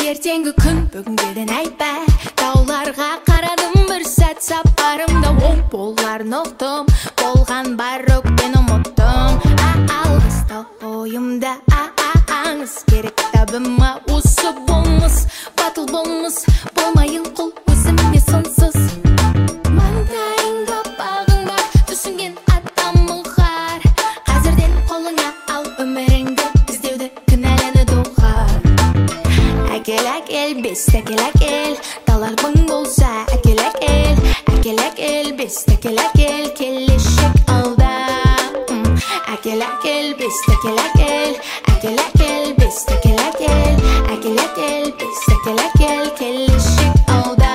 ертеңгі күн бүгінгеден айтпа. Тауларға қарадым бір сәт сапарымда, оң боларын ұқтым, болған бар өкпені ұмыттым. Алғыстау ойымда аңыз керек табыма, осы болмыс, батыл болмыс, болмайын құл өзіме сынсыз. Маңдайыңда бағың бар, түсінген адамың қар. Қазірден қолыңа ал өміріңді, іздеуді кінәләні доғар. Әкел, бес әкел, таларбың болса әкел, бес әкел, келешек алда. Әкел, бес әкел, бес әкел, бес келешек алда.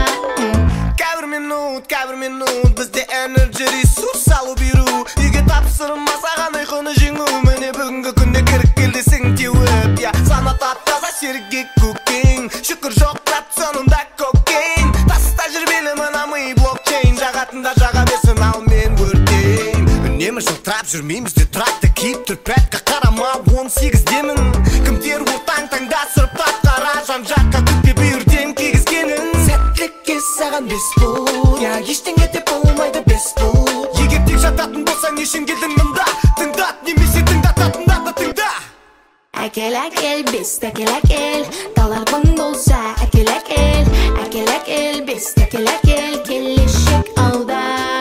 Кәбір минут, бізде энерджи ресурс алу беру. Үйге тапсырмасаған ұйқыны жеңу, міне бүгінгі күнде кіріп келдесің теуіп. Санатап таза сергек көкең, шүкір жоқ рационында кокейн. Таста жүрбелі мына ми блокчейн, жағатында жаға берсін ал мен өртейн. Үнемі жылтырап жүрмейміз де тракты киіп түрпәтқа қарама 18-демін. Кімдер ортаң таңда сұрып тапқара, жан жаққа күтпе бүйірден кегізгенін. Сәттілікке саған бес бұл, ештеңе де болмайды бес бұл. Егер тек жататын болсаң ешін келдің мұнда, тыңдат немесе тыңдататындарды тыңда. Әкел, бес әкел, таларбың болса әкел, бес әкел, келешек алда.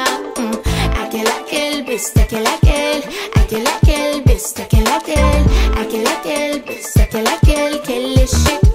Әкел, бес әкел, бес әкел, бес әкел, келешек